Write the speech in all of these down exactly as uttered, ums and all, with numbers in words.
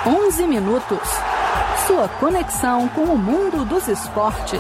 onze minutos. Sua conexão com o mundo dos esportes.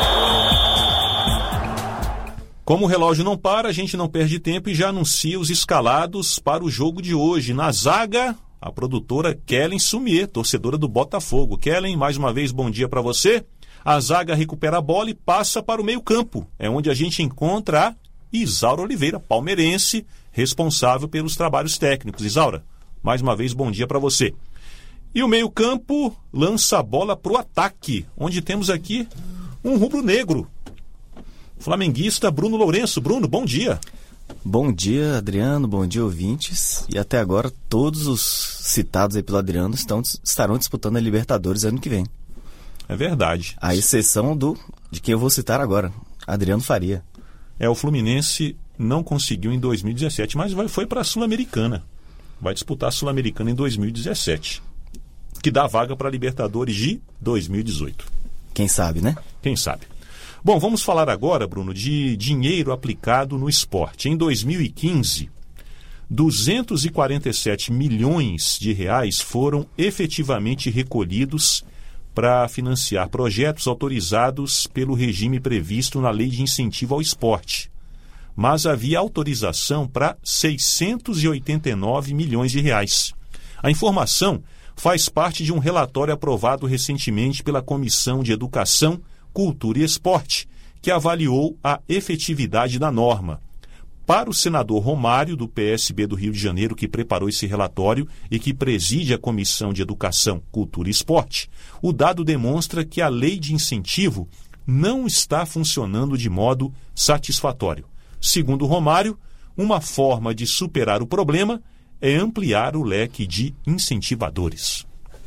Como o relógio não para, a gente não perde tempo e já anuncia os escalados para o jogo de hoje. Na zaga, a produtora Kellen Sumier, torcedora do Botafogo. Kellen, mais uma vez, bom dia para você. A zaga recupera a bola e passa para o meio-campo. É onde a gente encontra a Isaura Oliveira, palmeirense, responsável pelos trabalhos técnicos. Isaura, mais uma vez, bom dia para você. E o meio-campo lança a bola para o ataque, onde temos aqui um rubro-negro. Flamenguista Bruno Lourenço. Bruno, bom dia. Bom dia, Adriano, bom dia, ouvintes. E até agora, todos os citados aí pelo Adriano estão, estarão disputando a Libertadores ano que vem. É verdade. A exceção do, de quem eu vou citar agora, Adriano Faria. É, o Fluminense não conseguiu em dois mil e dezessete, mas vai, foi para a Sul-Americana. Vai disputar a Sul-Americana em dois mil e dezessete, que dá vaga para a Libertadores de dois mil e dezoito. Quem sabe, né? Quem sabe. Bom, vamos falar agora, Bruno, de dinheiro aplicado no esporte. Em dois mil e quinze, duzentos e quarenta e sete milhões de reais foram efetivamente recolhidos para financiar projetos autorizados pelo regime previsto na Lei de Incentivo ao Esporte. Mas havia autorização para seiscentos e oitenta e nove milhões de reais. A informação faz parte de um relatório aprovado recentemente pela Comissão de Educação, Cultura e Esporte, que avaliou a efetividade da norma. Para o senador Romário, do P S B do Rio de Janeiro, que preparou esse relatório e que preside a Comissão de Educação, Cultura e Esporte, o dado demonstra que a lei de incentivo não está funcionando de modo satisfatório. Segundo Romário, uma forma de superar o problema é ampliar o leque de incentivadores.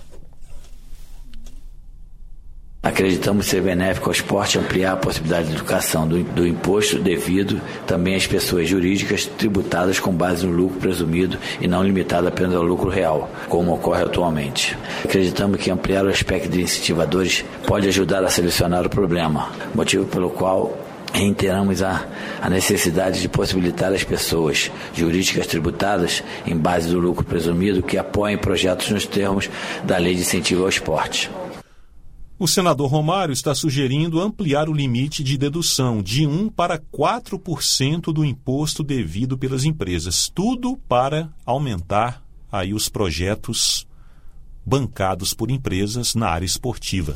Acreditamos ser benéfico ao esporte ampliar a possibilidade de educação do, do imposto devido também às pessoas jurídicas tributadas com base no lucro presumido e não limitada apenas ao lucro real, como ocorre atualmente. Acreditamos que ampliar o aspecto de incentivadores pode ajudar a solucionar o problema, motivo pelo qual reiteramos a, a necessidade de possibilitar às pessoas jurídicas tributadas em base do lucro presumido que apoiem projetos nos termos da Lei de Incentivo ao Esporte. O senador Romário está sugerindo ampliar o limite de dedução de um para quatro por cento do imposto devido pelas empresas. Tudo para aumentar aí os projetos bancados por empresas na área esportiva.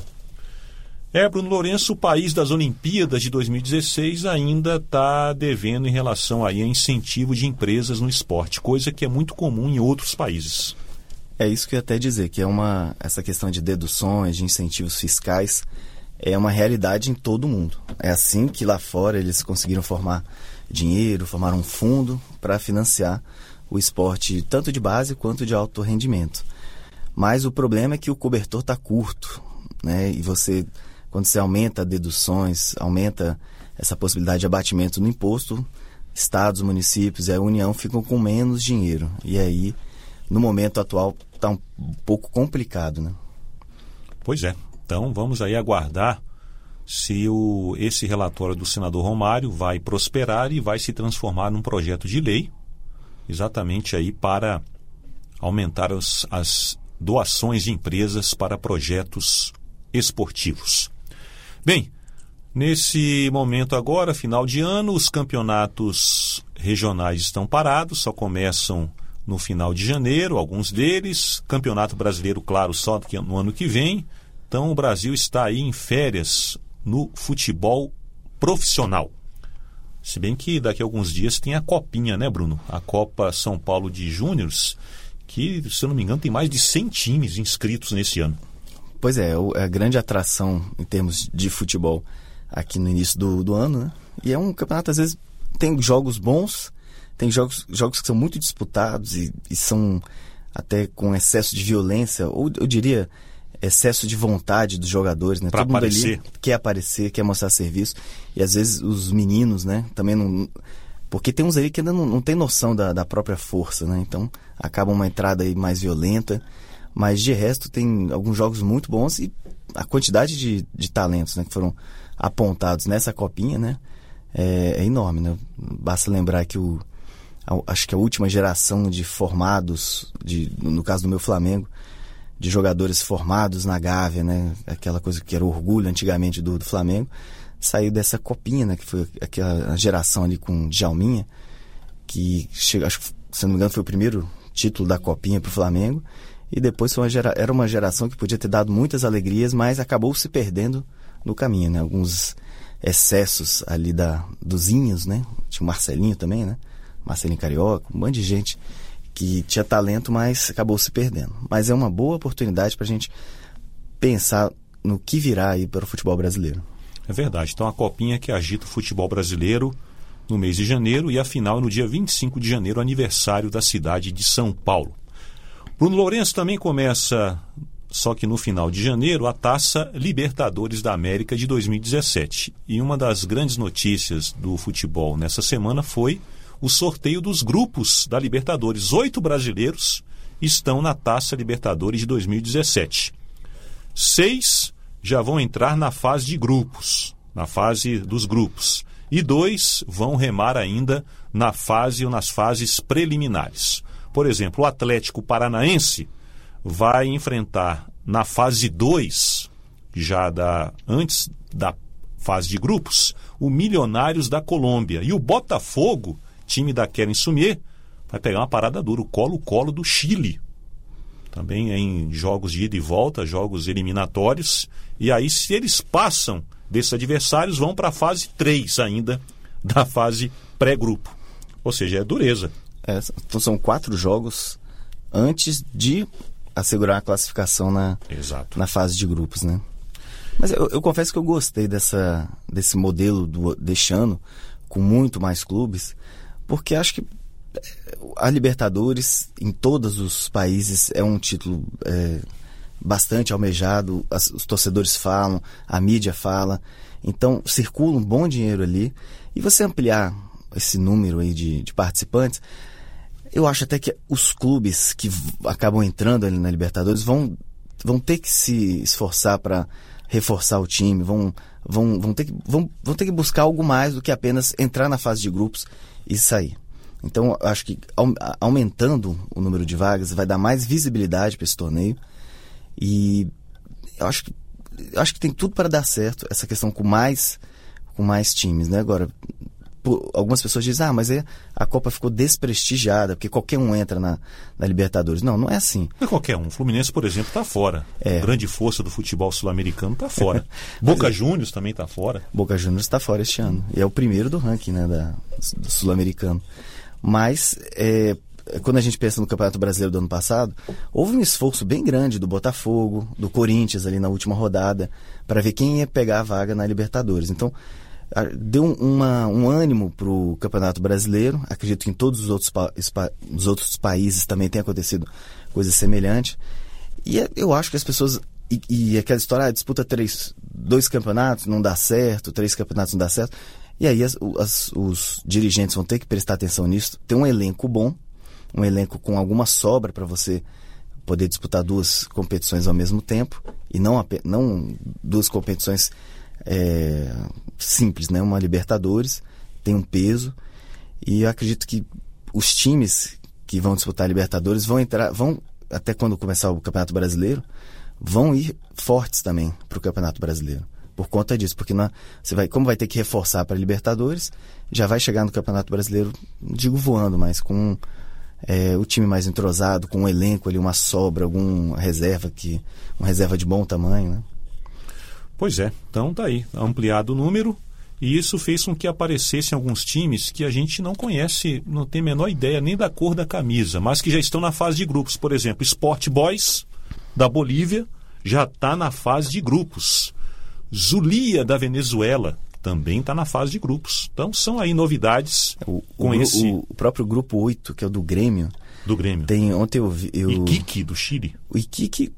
É, Bruno Lourenço, o país das Olimpíadas de dois mil e dezesseis ainda está devendo em relação aí a incentivo de empresas no esporte, coisa que é muito comum em outros países. É isso que eu ia até dizer, que é uma, essa questão de deduções, de incentivos fiscais, é uma realidade em todo o mundo. É assim que lá fora eles conseguiram formar dinheiro, formar um fundo para financiar o esporte, tanto de base quanto de alto rendimento. Mas o problema é que o cobertor está curto, né? E você, quando você aumenta deduções, aumenta essa possibilidade de abatimento no imposto, estados, municípios e a União ficam com menos dinheiro. E aí, no momento atual, está um pouco complicado, né? Pois é. Então, vamos aí aguardar se o, esse relatório do senador Romário vai prosperar e vai se transformar num projeto de lei, exatamente aí para aumentar as, as doações de empresas para projetos esportivos. Bem, nesse momento agora, final de ano, os campeonatos regionais estão parados, só começam no final de janeiro, alguns deles. Campeonato Brasileiro, claro, só no ano que vem. Então o Brasil está aí em férias no futebol profissional. Se bem que daqui a alguns dias tem a Copinha, né, Bruno? A Copa São Paulo de Júniors, que, se eu não me engano, tem mais de cem times inscritos nesse ano. Pois é, é a grande atração em termos de futebol aqui no início do, do ano, né? E é um campeonato, às vezes, tem jogos bons, tem jogos, jogos que são muito disputados e, e são até com excesso de violência, ou eu diria excesso de vontade dos jogadores, né? Para aparecer. Mundo ali quer aparecer, quer mostrar serviço. E às vezes os meninos, né? Também não... Porque tem uns aí que ainda não, não tem noção da, da própria força, né? Então acaba uma entrada aí mais violenta. Mas de resto tem alguns jogos muito bons e a quantidade de, de talentos, né, que foram apontados nessa copinha, né? É, é enorme, né? Basta lembrar que o acho que a última geração de formados, de, no caso do meu Flamengo, de jogadores formados na Gávea, né? Aquela coisa que era orgulho antigamente do, do Flamengo, saiu dessa copinha, né? Que foi aquela geração ali com Djalminha, que chega, acho que, se não me engano, foi o primeiro título da copinha para o Flamengo, e depois foi uma gera, era uma geração que podia ter dado muitas alegrias, mas acabou se perdendo no caminho, né? Alguns excessos ali da, dos Inhos, né? Tinha o Marcelinho também, né? Marcelinho Carioca, um monte de gente que tinha talento, mas acabou se perdendo. Mas é uma boa oportunidade para a gente pensar no que virá aí para o futebol brasileiro. É verdade. Então a copinha que agita o futebol brasileiro no mês de janeiro, e a final no dia vinte e cinco de janeiro, aniversário da cidade de São Paulo. Bruno Lourenço, também começa, só que no final de janeiro, a Taça Libertadores da América de dois mil e dezessete. E uma das grandes notícias do futebol nessa semana foi o sorteio dos grupos da Libertadores. Oito brasileiros estão na Taça Libertadores de dois mil e dezessete. Seis já vão entrar na fase de grupos, na fase dos grupos. E dois vão remar ainda na fase ou nas fases preliminares. Por exemplo, o Atlético Paranaense vai enfrentar na fase dois, já da, antes da fase de grupos, o Milionários da Colômbia. E o Botafogo, time da Keren Sumier, vai pegar uma parada dura, o Colo-Colo do Chile. Também em jogos de ida e volta, jogos eliminatórios. E aí, se eles passam desses adversários, vão para a fase três ainda da fase pré-grupo. Ou seja, é dureza. É, então são quatro jogos antes de assegurar a classificação na, Exato. na fase de grupos, né? Mas eu, eu confesso que eu gostei dessa, desse modelo do, deste ano, com muito mais clubes, porque acho que a Libertadores, em todos os países, é um título é, bastante almejado, as, os torcedores falam, a mídia fala, então circula um bom dinheiro ali, e você ampliar esse número aí de, de participantes, eu acho até que os clubes que acabam entrando ali na Libertadores vão, vão ter que se esforçar para reforçar o time, vão, vão, vão, ter que, vão, vão ter que buscar algo mais do que apenas entrar na fase de grupos e sair. Então, eu acho que aumentando o número de vagas vai dar mais visibilidade para esse torneio, e eu acho que, eu acho que tem tudo para dar certo essa questão com mais, com mais times, né? Agora, algumas pessoas dizem, ah, mas é, a Copa ficou desprestigiada, porque qualquer um entra na, na Libertadores. Não, não é assim. Não é qualquer um. O Fluminense, por exemplo, está fora. É. A grande força do futebol sul-americano está fora. Boca Juniors também está fora. Boca Juniors está fora este ano. E é o primeiro do ranking, né, da, do sul-americano. Mas, é, quando a gente pensa no Campeonato Brasileiro do ano passado, houve um esforço bem grande do Botafogo, do Corinthians ali na última rodada, para ver quem ia pegar a vaga na Libertadores. Então, deu uma, um ânimo para o Campeonato Brasileiro. Acredito que em todos os outros, pa, os outros países também tem acontecido coisa semelhante. E eu acho que as pessoas... E, e aquela história, ah, disputa três, dois campeonatos, não dá certo, três campeonatos não dá certo. E aí as, as, os dirigentes vão ter que prestar atenção nisso. Ter um elenco bom, um elenco com alguma sobra para você poder disputar duas competições ao mesmo tempo. E não, não duas competições... É, simples, né? Uma Libertadores tem um peso, e eu acredito que os times que vão disputar a Libertadores vão entrar, vão até quando começar o Campeonato Brasileiro, vão ir fortes também para o Campeonato Brasileiro, por conta disso, porque não, você vai, como vai ter que reforçar para a Libertadores, já vai chegar no Campeonato Brasileiro, não digo voando, mas com é, o time mais entrosado, com um elenco ali, uma sobra, alguma reserva que, uma reserva de bom tamanho, né? Pois é, então tá aí, ampliado o número, e isso fez com que aparecessem alguns times que a gente não conhece, não tem a menor ideia nem da cor da camisa, mas que já estão na fase de grupos. Por exemplo, Sport Boys, da Bolívia, já está na fase de grupos. Zulia, da Venezuela, também está na fase de grupos. Então são aí novidades o, com o, esse... O, o próprio grupo oito, que é o do Grêmio. Do Grêmio. Tem, ontem eu vi... Eu... Iquique, do Chile. O Iquique...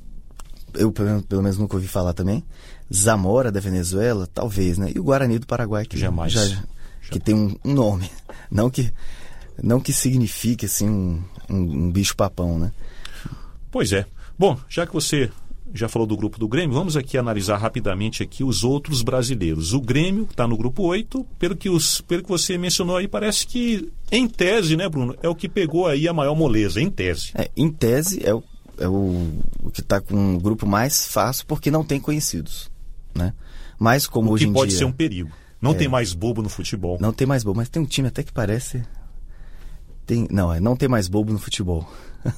Eu, pelo, pelo menos, nunca ouvi falar também. Zamora, da Venezuela, talvez, né? E o Guarani do Paraguai, que jamais já, já. que tem um, um nome. Não que, não que signifique, assim, um, um, um bicho-papão, né? Pois é. Bom, já que você já falou do grupo do Grêmio, vamos aqui analisar rapidamente aqui os outros brasileiros. O Grêmio está no grupo oito, pelo que, os, pelo que você mencionou aí, parece que, em tese, né, Bruno, é o que pegou aí a maior moleza, em tese. É, em tese, é o é o, o que está com o grupo mais fácil, porque não tem conhecidos, né? Mas como o hoje que em pode dia, ser um perigo. Não é, tem mais bobo no futebol. Não tem mais bobo, mas tem um time até que parece... Tem, não, é não tem mais bobo no futebol.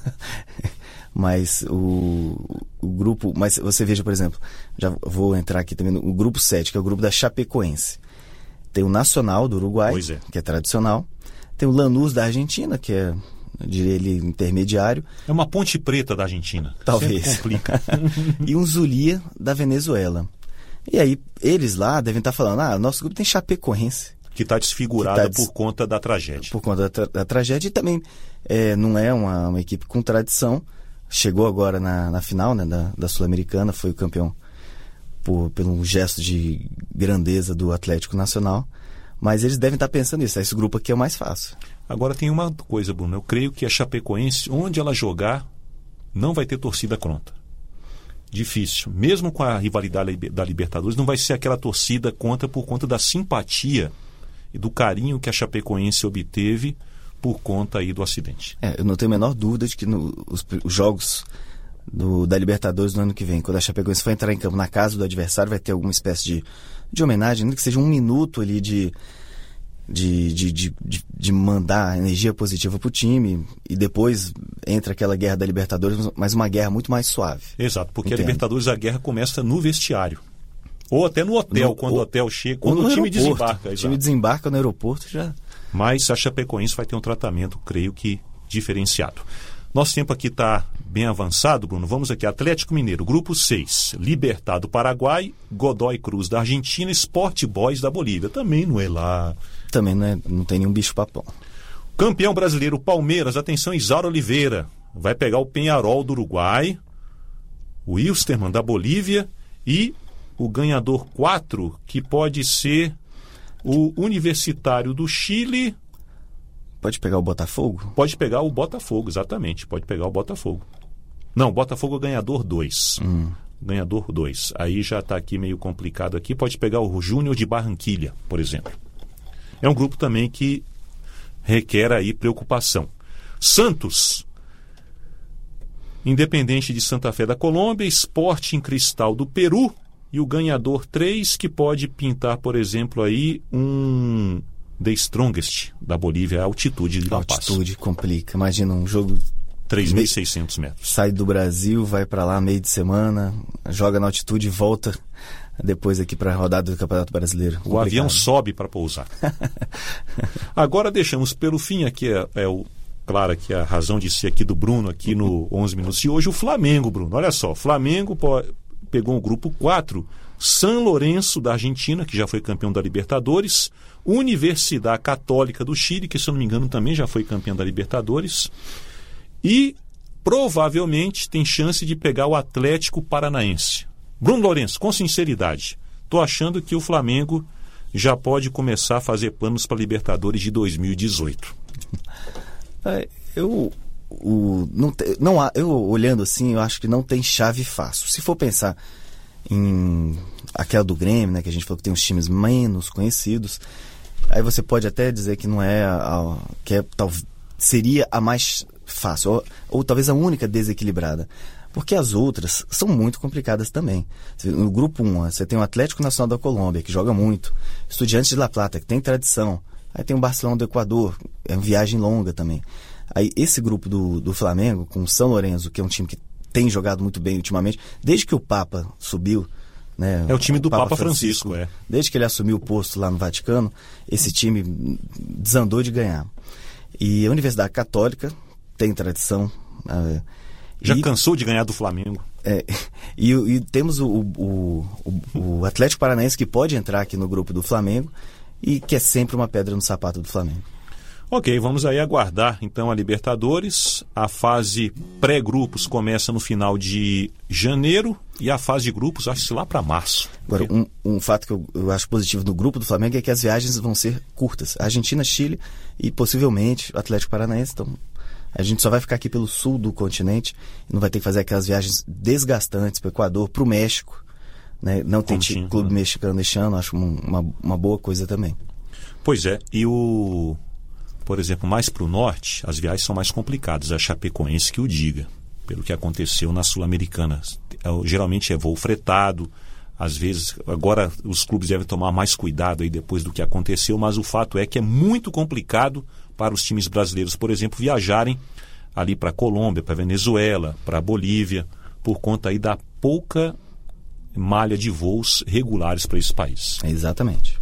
Mas o, o grupo... Mas você veja, por exemplo, já vou entrar aqui também no o grupo sete, que é o grupo da Chapecoense. Tem o Nacional do Uruguai, Pois é. que é tradicional. Tem o Lanús da Argentina, que é, eu diria ele, intermediário. É uma Ponte Preta da Argentina. Talvez. Sempre complica. E um Zulia da Venezuela. E aí, eles lá devem estar falando, ah, nosso grupo tem Chapecoense. Que está desfigurada Que tá des... por conta da tragédia. Por conta da, tra da tragédia. E também é, não é uma, uma equipe com tradição. Chegou agora na, na final, né, da, da Sul-Americana, foi o campeão por, pelo gesto de grandeza do Atlético Nacional. Mas eles devem estar pensando nisso. Esse grupo aqui é o mais fácil. Agora tem uma coisa, Bruno. Eu creio que a Chapecoense, onde ela jogar, não vai ter torcida contra. Difícil. Mesmo com a rivalidade da Libertadores, não vai ser aquela torcida contra por conta da simpatia e do carinho que a Chapecoense obteve por conta aí do acidente. É, eu não tenho a menor dúvida de que no, os, os jogos do, da Libertadores no ano que vem, quando a Chapecoense for entrar em campo na casa do adversário, vai ter alguma espécie de, de homenagem, nem que seja um minuto ali de, de, de, de, de, de mandar energia positiva pro time, e depois entra aquela guerra da Libertadores, mas uma guerra muito mais suave. Exato, porque Entendo. a Libertadores, a guerra começa no vestiário. Ou até no hotel, No- quando ou- o hotel chega, Ou quando no o time aeroporto. desembarca. O exato. time desembarca no aeroporto já... Mas a Chapecoense vai ter um tratamento, creio que, diferenciado. Nosso tempo aqui está bem avançado, Bruno. Vamos aqui. Atlético Mineiro, grupo seis. Libertad do Paraguai, Godoy Cruz da Argentina, Sport Boys da Bolívia. Também não é lá. Também não, é, não tem nenhum bicho papão. Campeão brasileiro, Palmeiras. Atenção, Isaura Oliveira. Vai pegar o Peñarol do Uruguai, o Wilstermann da Bolívia e o ganhador quatro, que pode ser o Universitário do Chile. Pode pegar o Botafogo? Pode pegar o Botafogo, exatamente. Pode pegar o Botafogo. Não, Botafogo é ganhador dois. Hum. Ganhador dois. Aí já está aqui meio complicado aqui. Pode pegar o Júnior de Barranquilha, por exemplo. É um grupo também que requer aí preocupação. Santos, Independente de Santa Fé da Colômbia, Sporting Cristal do Peru e o ganhador três, que pode pintar, por exemplo, aí um The Strongest da Bolívia, a altitude de La Paz. Altitude complica. Imagina um jogo... três mil e seiscentos metros. Sai do Brasil, vai para lá meio de semana, joga na altitude e volta depois aqui para a rodada do Campeonato Brasileiro. O Complicado. avião sobe para pousar. Agora deixamos pelo fim aqui, é, é o, claro, que a razão de ser aqui do Bruno, aqui no onze Minutos de hoje, o Flamengo, Bruno. Olha só, o Flamengo pô, pegou o grupo quatro, San Lourenço da Argentina, que já foi campeão da Libertadores, Universidade Católica do Chile, que se eu não me engano também já foi campeão da Libertadores, e provavelmente tem chance de pegar o Atlético Paranaense. Bruno Lourenço, com sinceridade, estou achando que o Flamengo já pode começar a fazer planos para a Libertadores de dois mil e dezoito. É, eu, o, não, te- não há, eu olhando assim, eu acho que não tem chave fácil. Se for pensar em aquela do Grêmio, né, que a gente falou que tem uns times menos conhecidos, aí você pode até dizer que não é a, a- que é, tal, seria a mais fácil, ou, ou talvez a única desequilibrada. Porque as outras são muito complicadas também. No grupo um, você tem o Atlético Nacional da Colômbia, que joga muito. Estudiantes de La Plata, que tem tradição. Aí tem o Barcelona do Equador, é uma viagem longa também. Aí esse grupo do, do Flamengo, com o São Lourenço, que é um time que tem jogado muito bem ultimamente, desde que o Papa subiu... Né, É o time do Papa Francisco, é. Desde que ele assumiu o posto lá no Vaticano, esse time desandou de ganhar. E a Universidade Católica tem tradição... ah, Já e- cansou de ganhar do Flamengo? é, e, e temos o, o, o, o Atlético Paranaense, que pode entrar aqui no grupo do Flamengo e que é sempre uma pedra no sapato do Flamengo. Ok, vamos aí aguardar então a Libertadores. A fase pré-grupos começa no final de janeiro e a fase de grupos, acho que lá para março. Agora, um, um fato que eu, eu acho positivo no grupo do Flamengo é que as viagens vão ser curtas. Argentina, Chile e possivelmente o Atlético Paranaense. Então, a gente só vai ficar aqui pelo sul do continente e não vai ter que fazer aquelas viagens desgastantes para o Equador, para o México. Né? Não tem Como tinha, clube né? mexicano este ano, acho um- uma, uma boa coisa também. Pois é, e o... Por exemplo, mais para o norte, as viagens são mais complicadas. A Chapecoense que o diga. pelo que aconteceu na Sul-Americana. Geralmente é voo fretado, às vezes, agora os clubes devem tomar mais cuidado aí depois do que aconteceu, mas o fato é que é muito complicado para os times brasileiros, por exemplo, viajarem ali para a Colômbia, para a Venezuela, para a Bolívia, por conta aí da pouca malha de voos regulares para esse país. Exatamente.